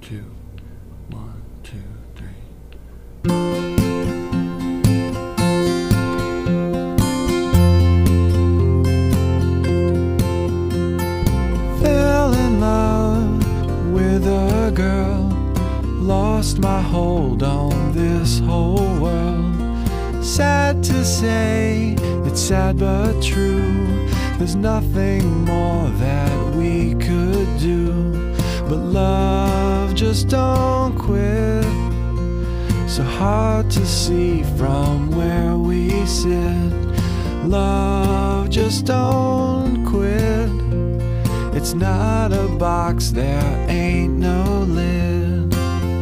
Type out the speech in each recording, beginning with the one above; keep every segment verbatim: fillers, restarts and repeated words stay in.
two, one, two, three. Fell in love with a girl, lost my hold on this whole world. Sad to say, it's sad but true. There's nothing more that we could do. But love just don't quit. So hard to see from where we sit. Love just don't quit. It's not a box, there ain't no lid.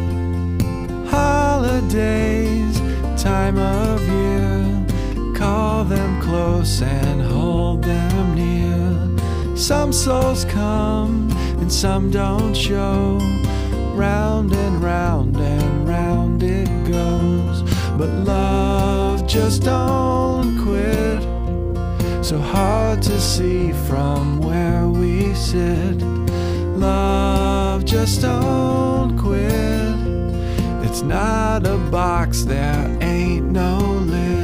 Holidays, time of year, call them close and hold them near. Some souls come and some don't show. Round and round and round it goes. But love just don't quit. So hard to see from where we sit. Love just don't quit. It's not a box, there ain't no lid.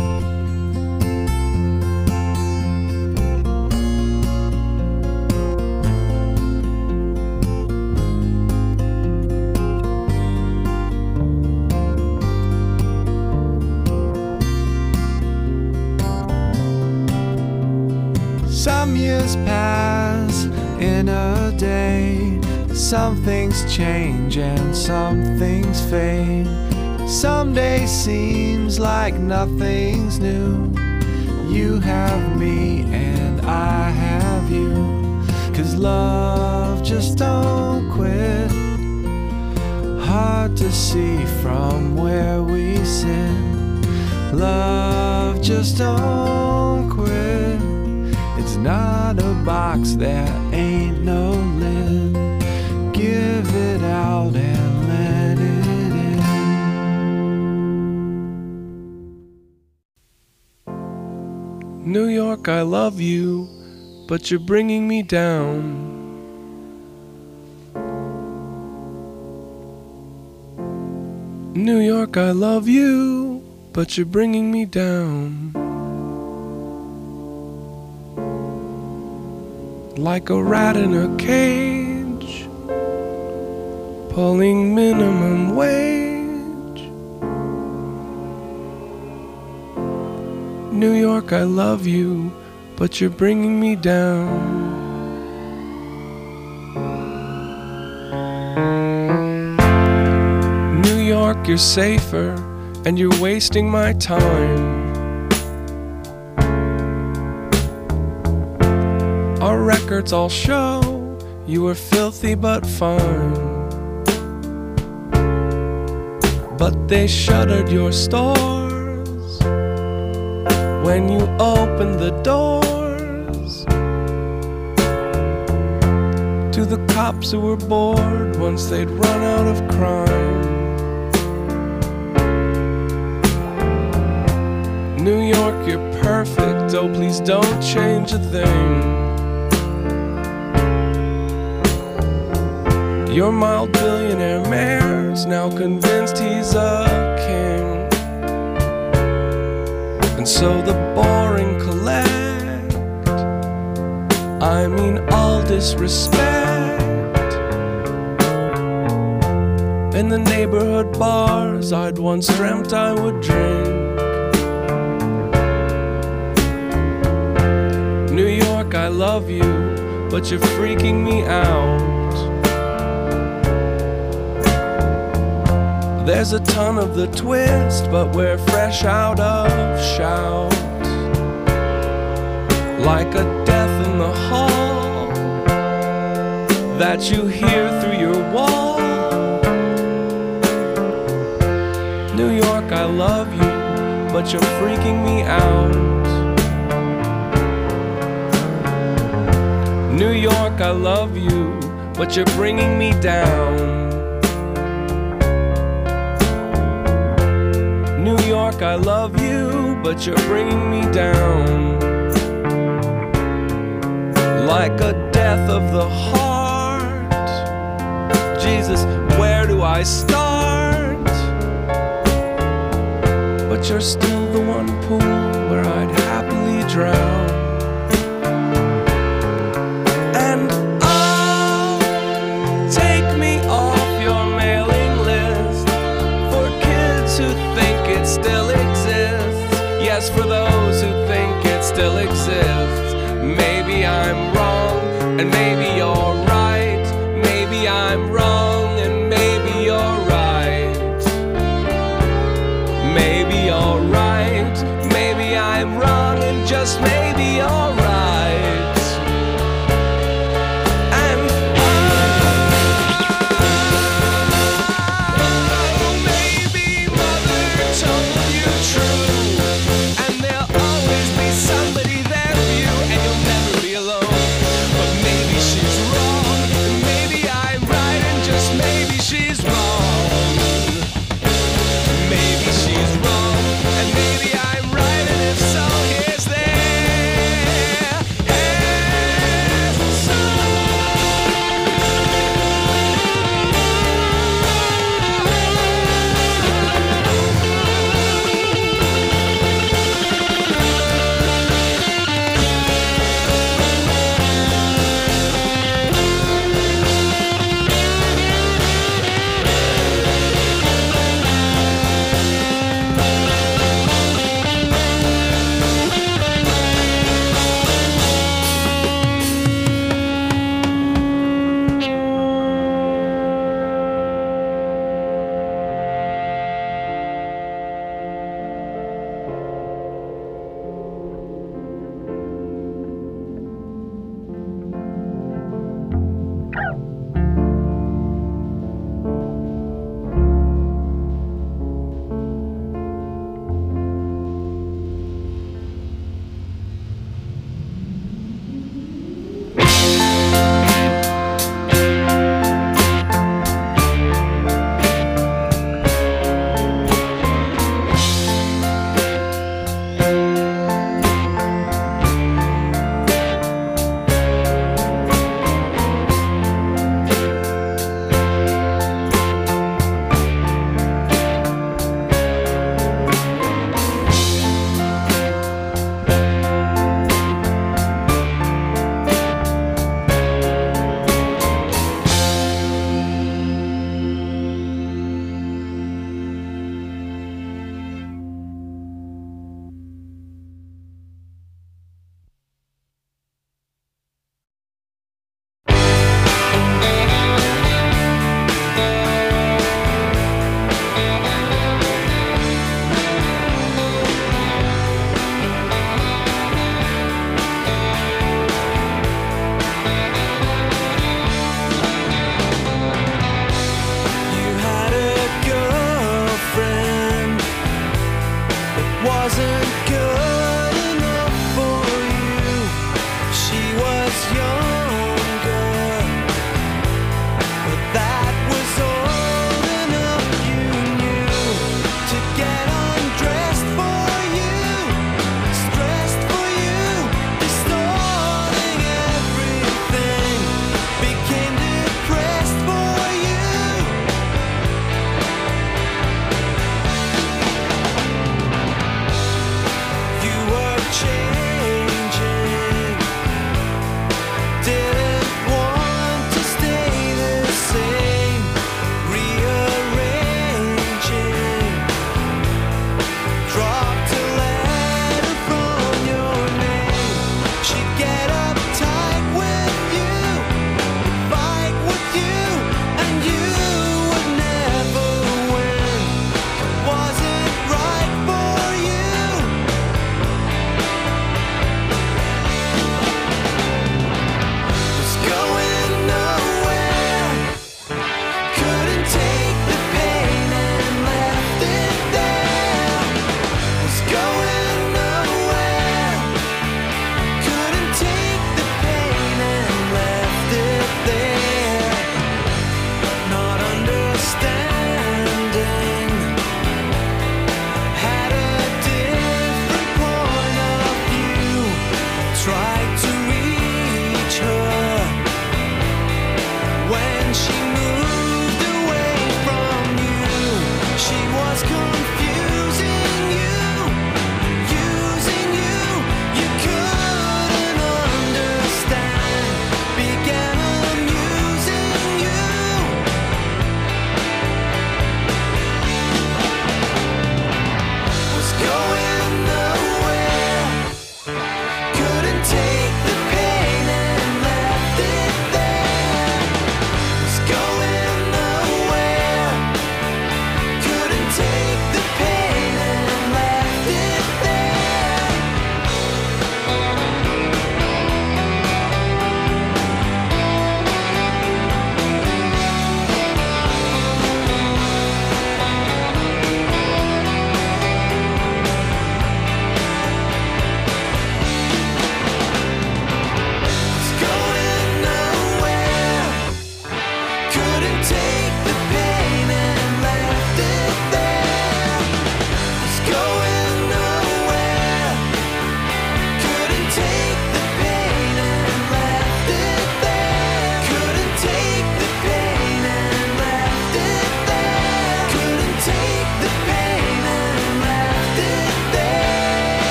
Some years pass in a day. Some things change and some things fade. Some day seems like nothing's new. You have me and I have you. 'Cause love just don't quit. Hard to see from where we sit. Love just don't quit. It's not a box, there ain't no lid. Give it out and let it in. New York, I love you, but you're bringing me down. New York, I love you, but you're bringing me down. Like a rat in a cage, pulling minimum wage. New York, I love you, but you're bringing me down. New York, you're safer, and you're wasting my time. Our records all show you were filthy but fine. But they shuttered your stores when you opened the doors to the cops who were bored once they'd run out of crime. New York, you're perfect, oh please don't change a thing. Your mild billionaire mayor's now convinced he's a king. And so the boring collect, I mean all disrespect. In the neighborhood bars I'd once dreamt I would drink. New York, I love you, but you're freaking me out. There's a ton of the twist, but we're fresh out of shout. Like a death in the hall that you hear through your wall. New York, I love you, but you're freaking me out. New York, I love you, but you're bringing me down. New York, I love you, but you're bringing me down. Like a death of the heart, Jesus, I start. But you're still the one pool where I'd happily drown. And oh, take me off your mailing list for kids who think it still exists. Yes, for those who think it still exists. Maybe I'm wrong, and maybe you're right. Maybe I'm wrong, and maybe you're right. Maybe you're right. Maybe I'm wrong, and just maybe you're right. And oh, maybe mother told you true, and there'll always be somebody there for you, and you'll never be alone. But maybe she's wrong, and maybe I'm right, and just maybe she's wrong. Maybe she's wrong, and maybe I'm right, and if so, here's their answer. You had a girlfriend that wasn't good enough for you. She was younger, but that was all enough. You knew to get undressed for you, stressed for you, distorting everything, became depressed for you. You were changing, didn't want to stay the same, rearranging, dropped a letter from your name. She'd get uptight with you, fight with you, and you would never win. Wasn't right for you. Was going nowhere, couldn't take the pain and left it there. Was going nowhere, couldn't take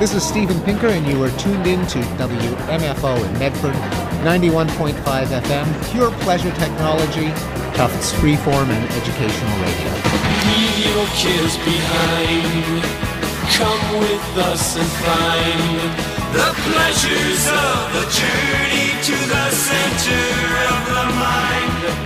This is Steven Pinker, and you are tuned in to W M F O in Medford, ninety-one point five F M, pure pleasure technology, Tufts freeform and educational radio. Leave your kids behind. Come with us and find the pleasures of the journey to the center of the mind.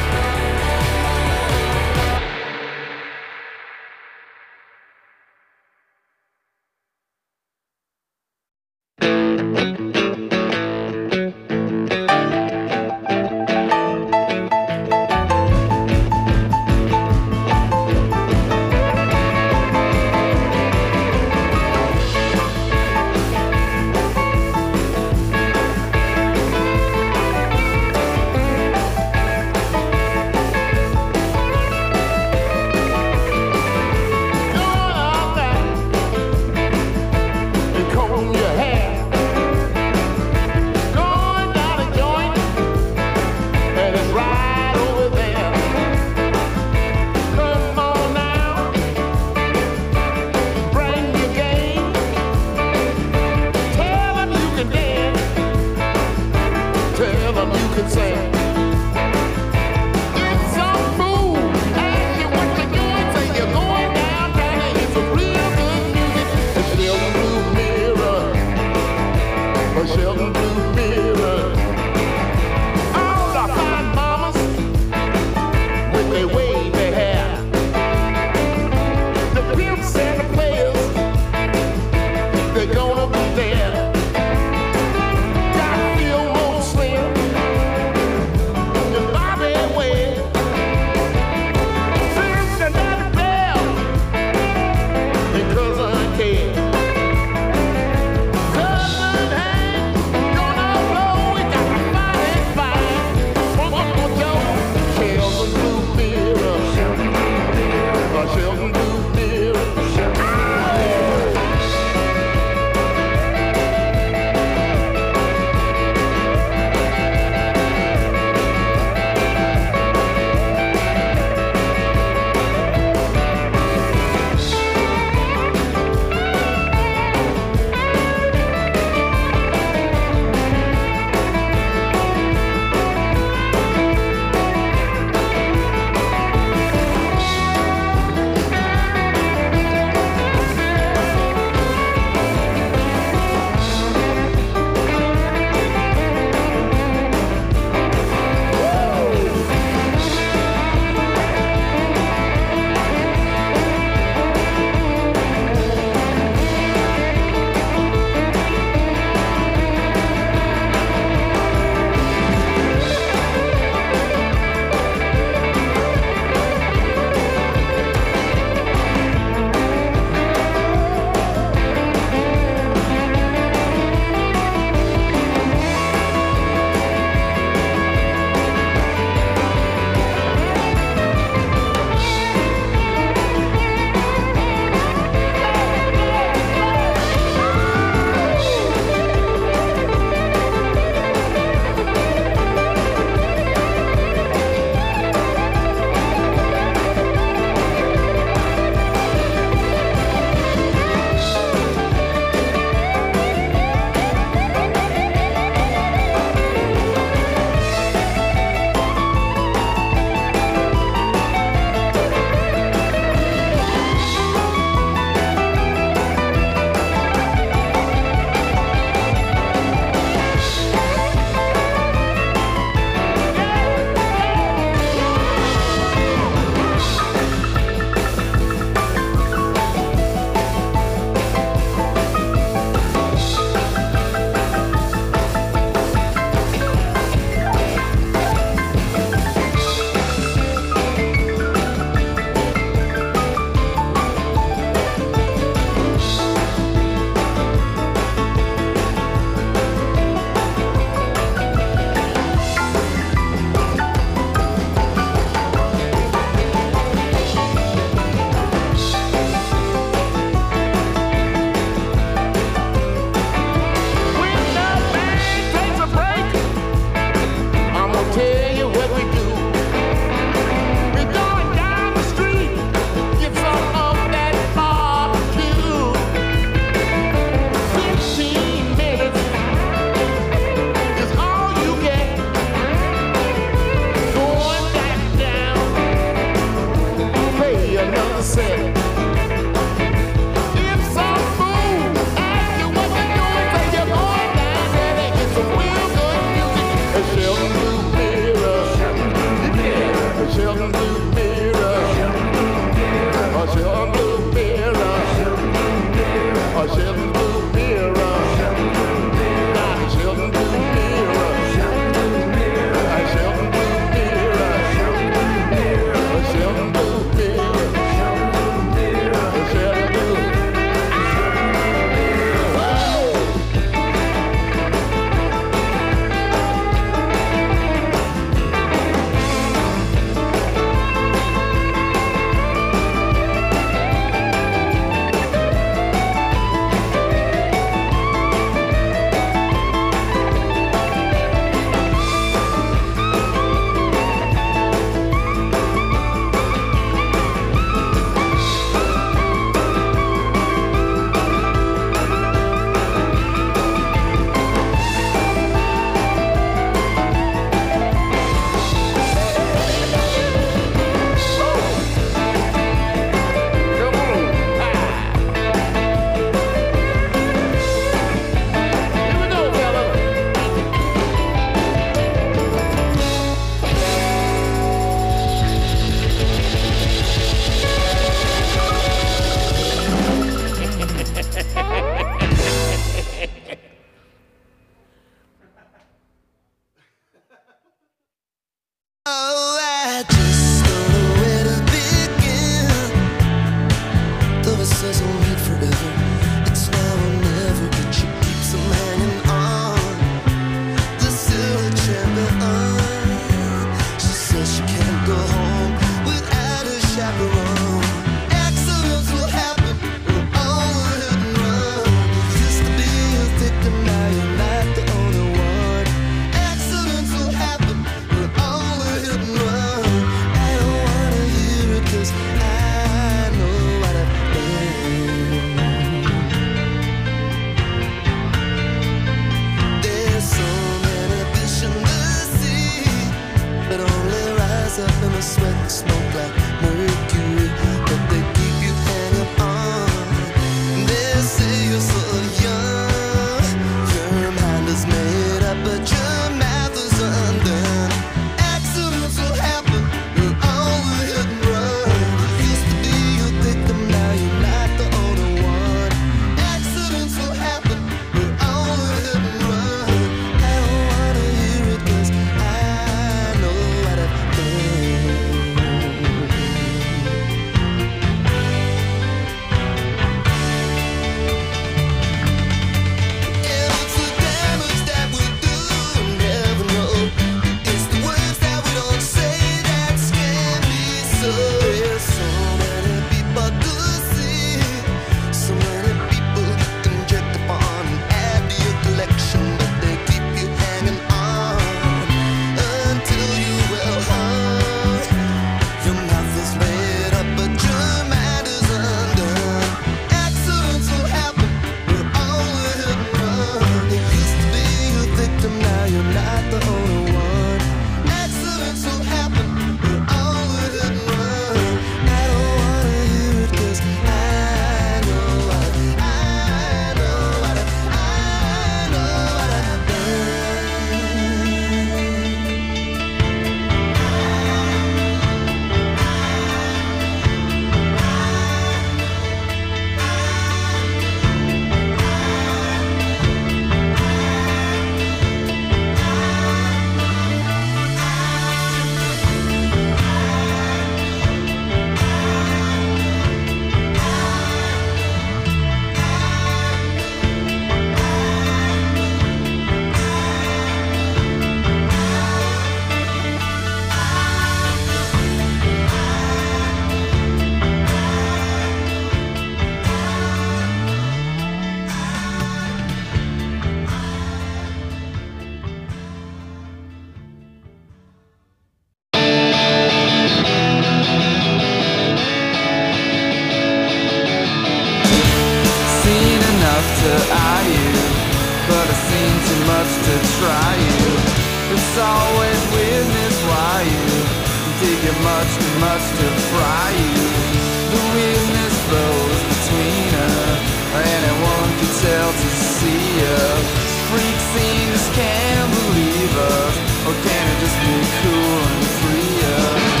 to eye you, but I've seen too much to try you. It's always weirdness why you take it much too much to fry you. The weirdness flows between us, anyone can tell to see us. Freak scene just can't believe us, or can it just be cool and free us?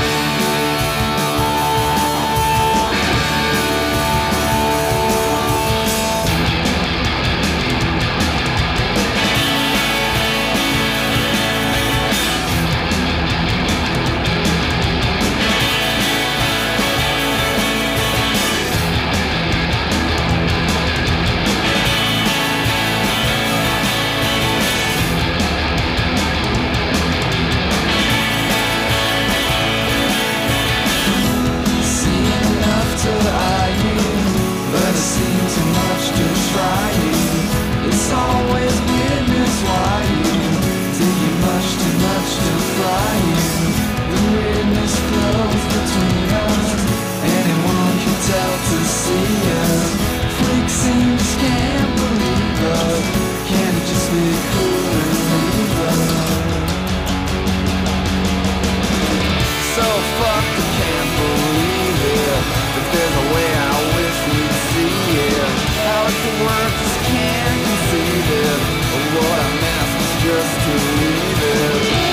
It's always weirdness why you take it much too much to fry you. The weirdness flows between us, anyone can tell to see us. Freak seems can't believe us, can it just be cool and leave us? So fucked I can't believe it, but there's a way I wish we'd see it. How it could work just can't conceive it, but what I'm asked is just to leave it.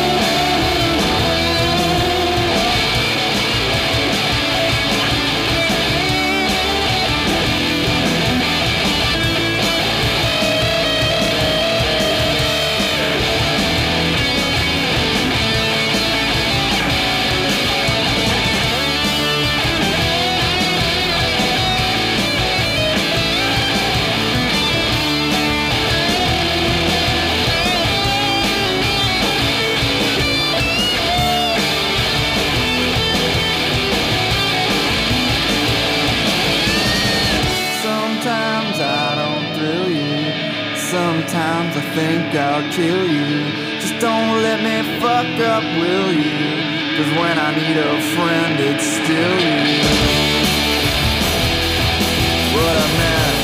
Sometimes I think I'll kill you. Just don't let me fuck up, will you? 'Cause when I need a friend, it's still you. What I meant.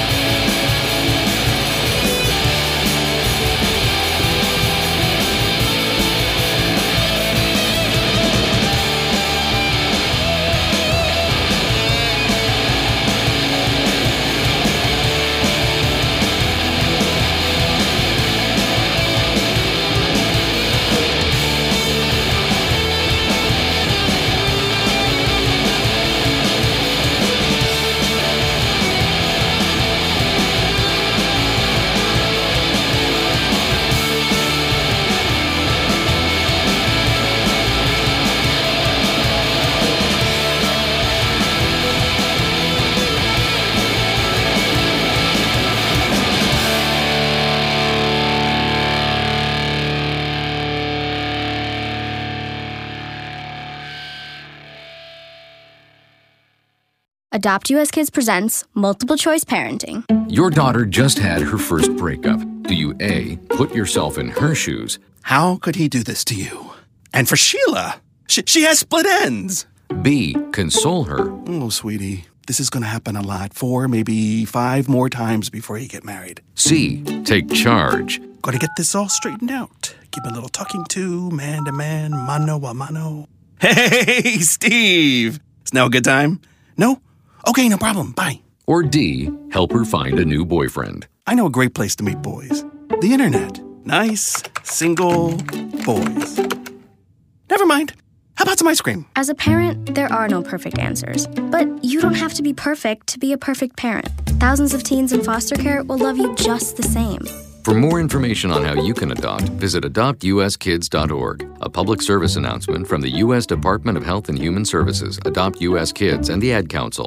Adopt U S Kids presents Multiple Choice Parenting. Your daughter just had her first breakup. Do you A, put yourself in her shoes? How could he do this to you? And for Sheila, she, she has split ends. B, console her? Oh, sweetie, this is going to happen a lot. Four, maybe five more times before you get married. C, take charge. Got to get this all straightened out. Give a little talking to, man to man, mano a mano. Hey, Steve! Is now a good time? No? Okay, no problem. Bye. Or D, help her find a new boyfriend. I know a great place to meet boys. The internet. Nice, single boys. Never mind. How about some ice cream? As a parent, there are no perfect answers. But you don't have to be perfect to be a perfect parent. Thousands of teens in foster care will love you just the same. For more information on how you can adopt, visit adopt u s kids dot org. A public service announcement from the U S Department of Health and Human Services, Adopt U S Kids, and the Ad Council.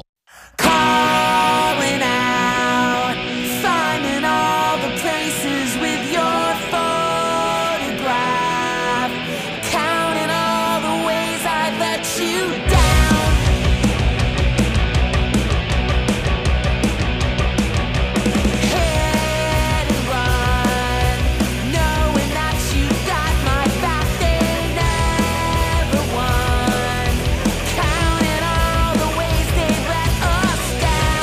Calling out, finding all the places with your photograph, counting all the ways I let you down. Hit and run, knowing that you got my back, they never won. Counting all the ways they let us down.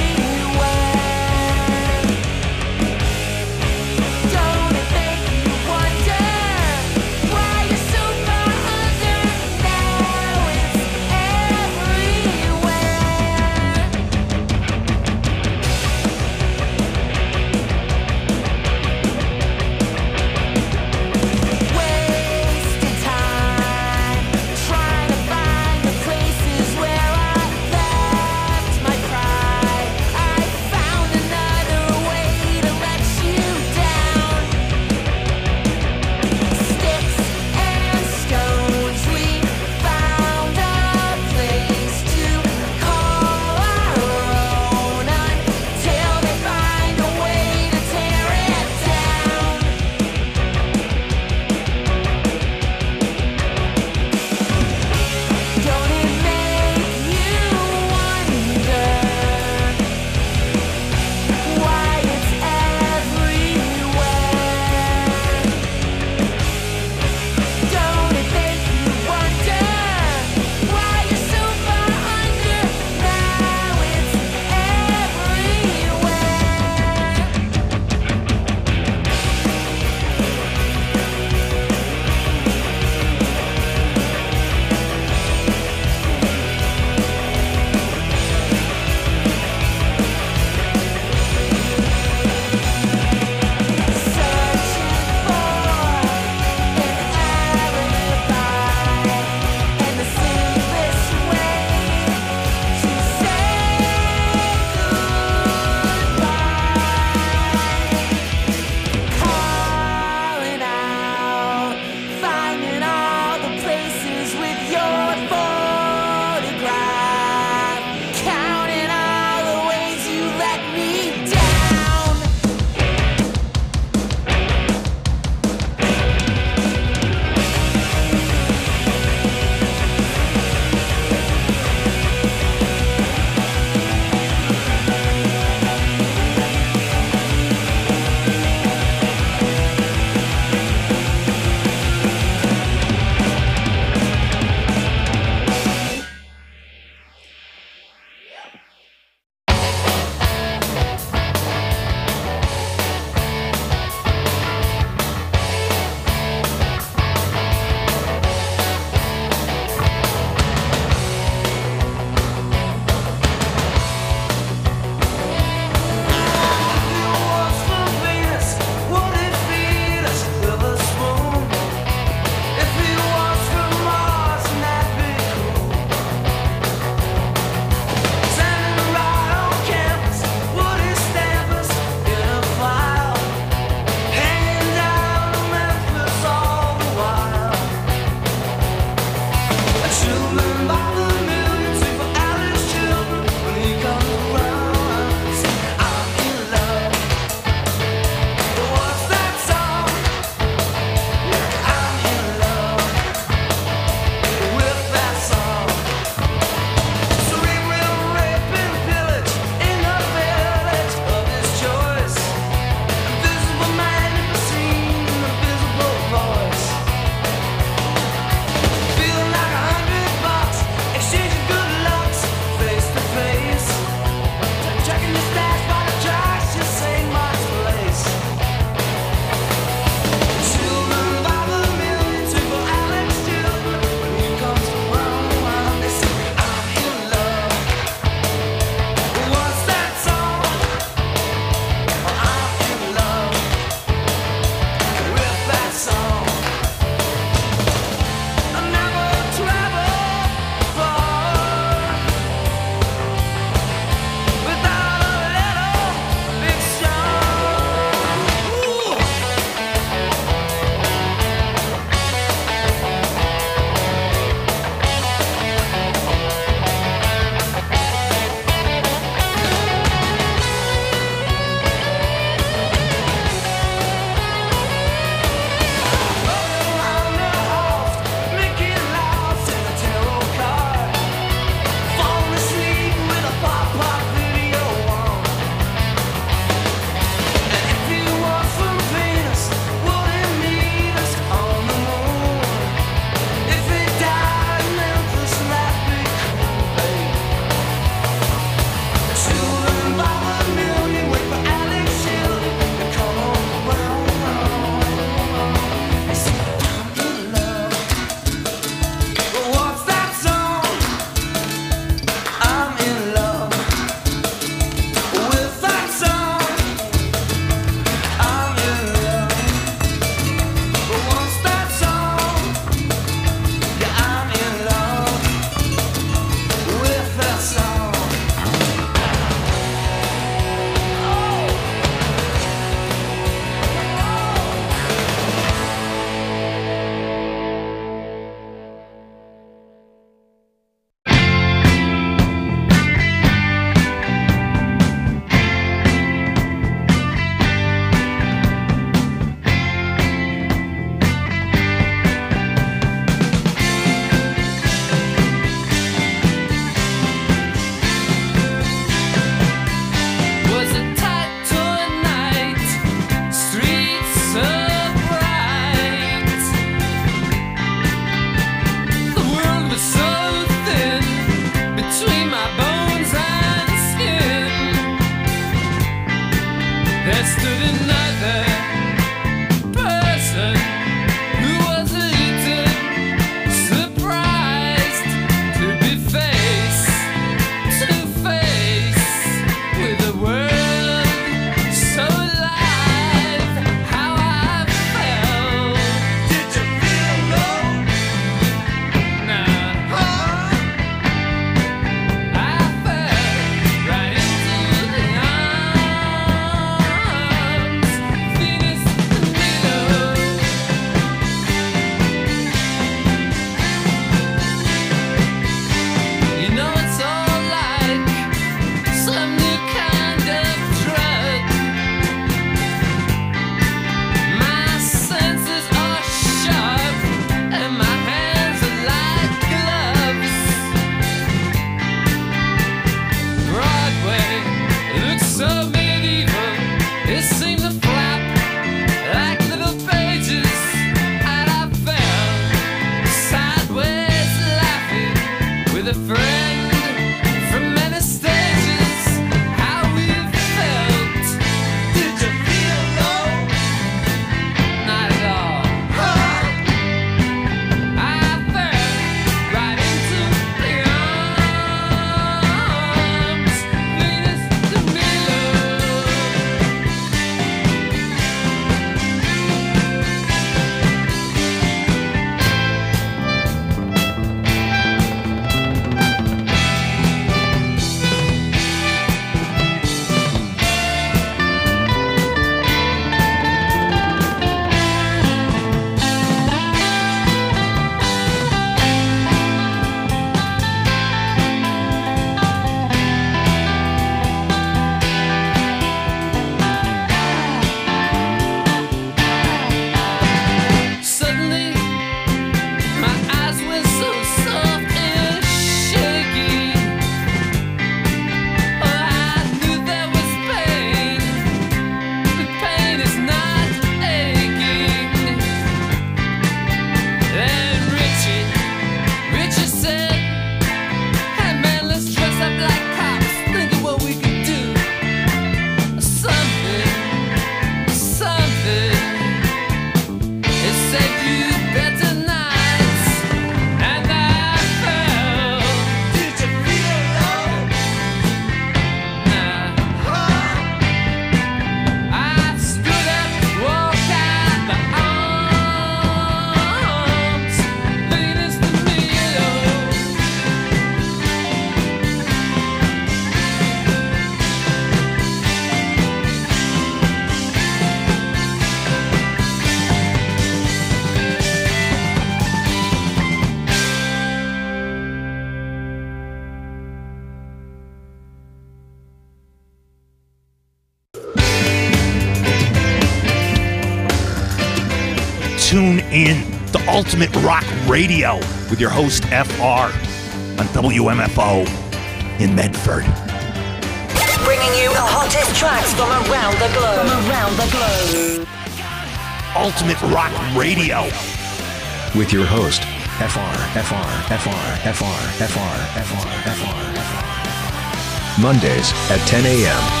tune in to Ultimate Rock Radio with your host, F R, on W M F O in Medford. Bringing you the hottest tracks from around the globe. From around the globe. Ultimate Rock Radio with your host, F R, F R, F R, F R, F R, F R, F R, F R. Mondays at ten a.m.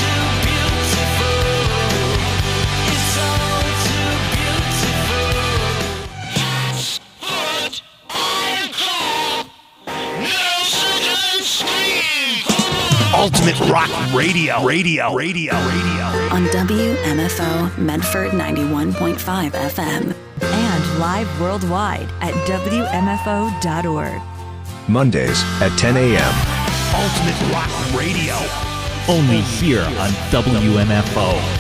Ultimate Rock Radio, Radio, Radio, Radio. On W M F O Medford ninety-one point five F M. And live worldwide at W M F O dot org. Mondays at ten a.m. Ultimate Rock Radio. Only here on W M F O.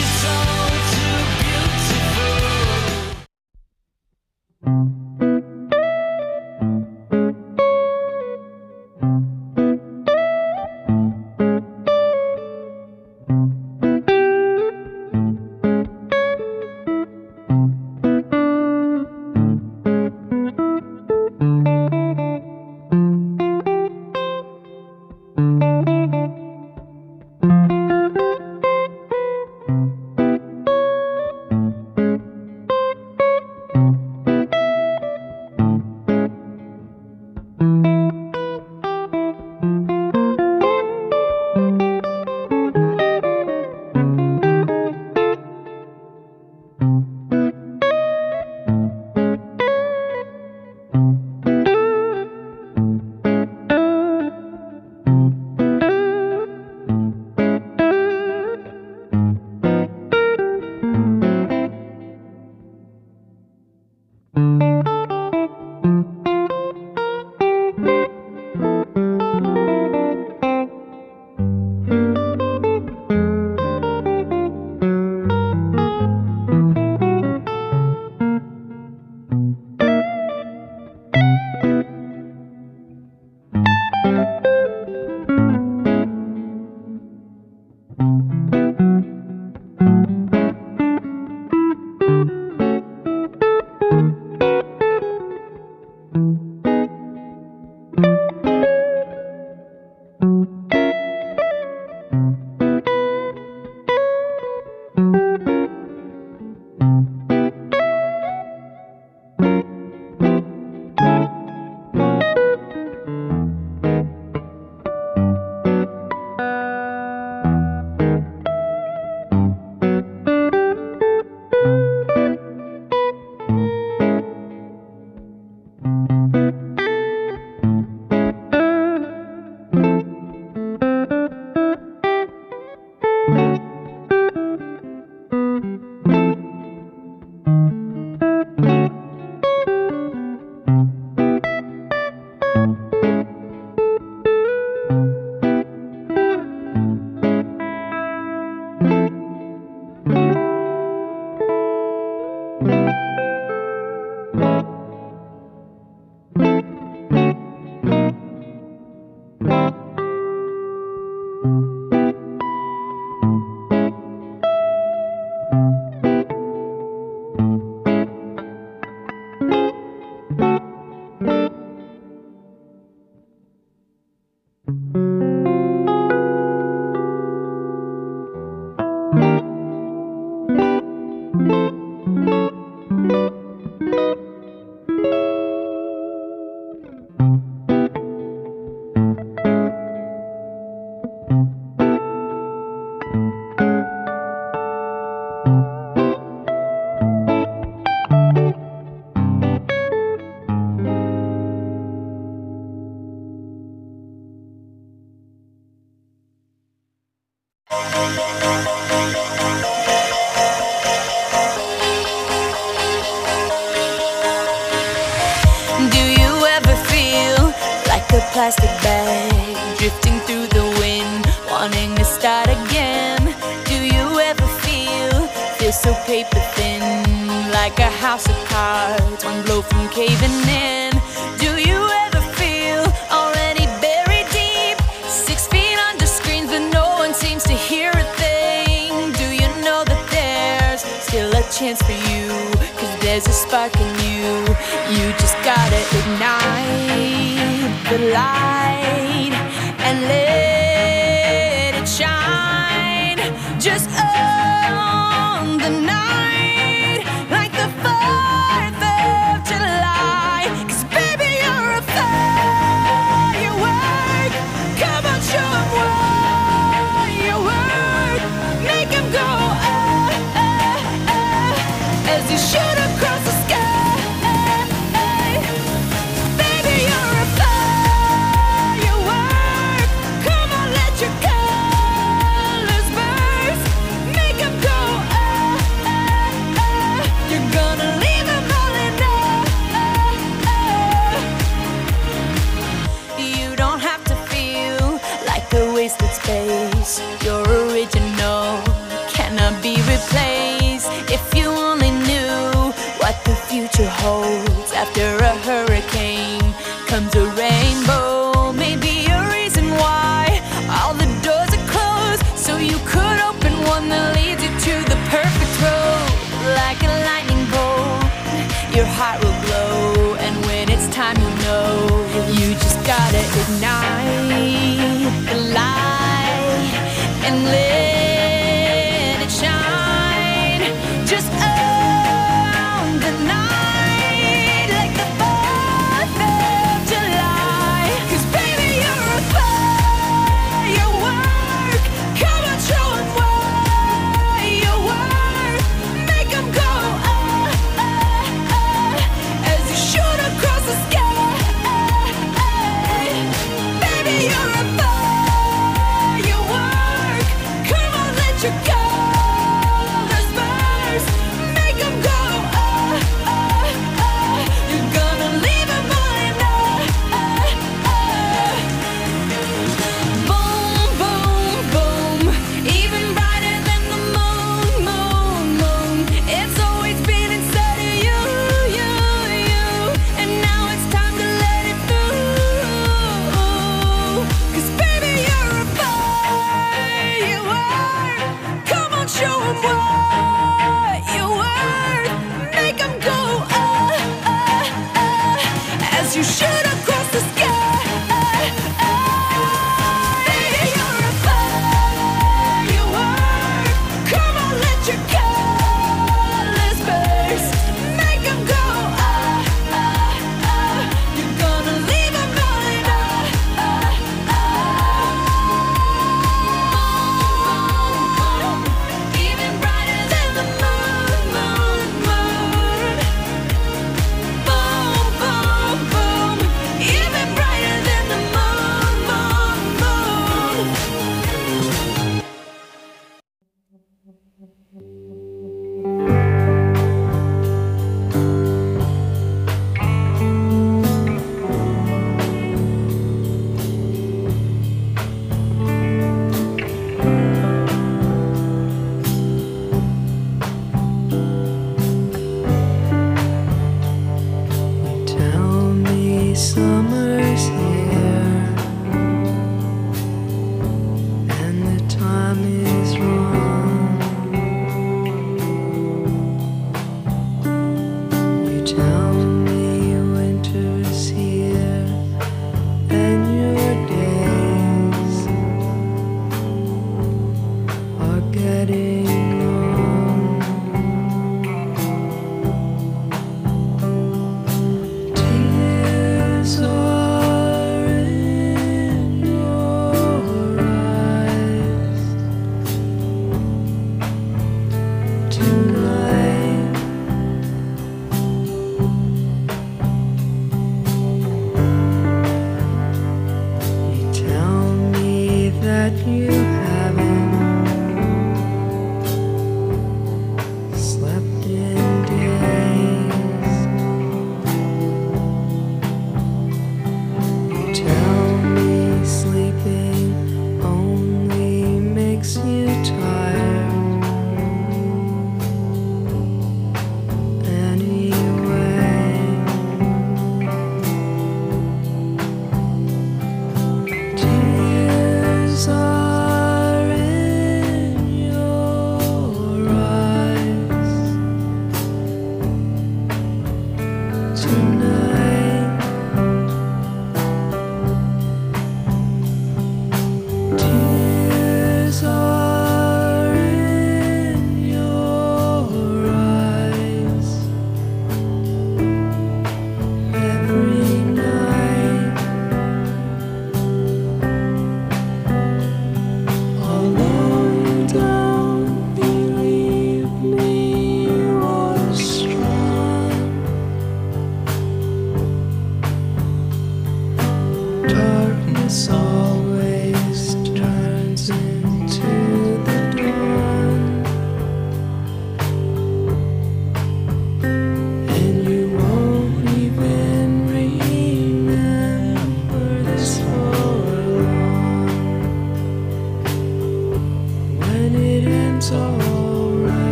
Plastic bag drifting through the wind, wanting to start again. Do you ever feel, feel so paper thin, like a house of cards, one blow from caving in? Do you ever feel already buried deep, six feet under screens but no one seems to chance for you, 'cause there's a spark in you. You just gotta ignite the light and let it shine. Just own the night like the fourth of July. 'Cause baby, you're a firework. Come on, show 'em what you work. Make 'em go ah, ah, ah, as you shoot across the sky. Baby, you're a firework. Come on, let your colors burst. Make 'em go ah, ah, ah. You're gonna leave 'em all in awe. You don't have to feel like a wasted space. You're original, cannot be replaced. If you only knew what the future holds. After a hurricane comes a rainbow. Maybe a reason why all the doors are closed, so you could open one that leads you to the perfect road. Like a lightning bolt, your heart will glow, and when it's time, you know you just gotta ignite the light and let it shine. Just own the night like the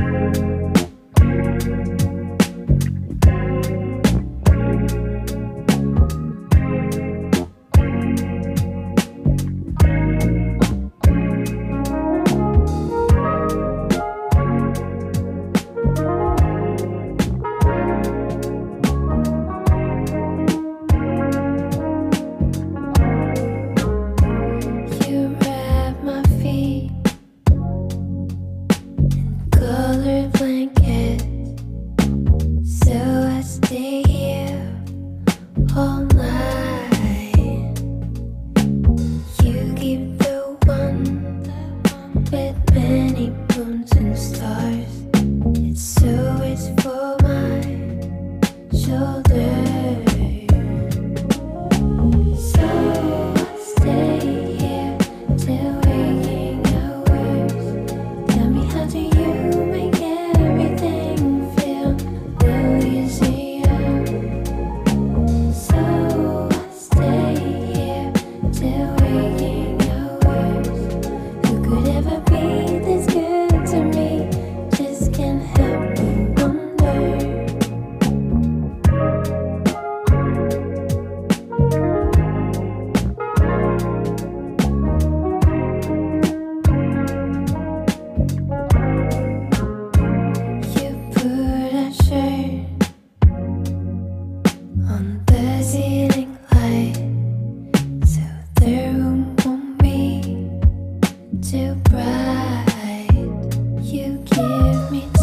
too bright. You give me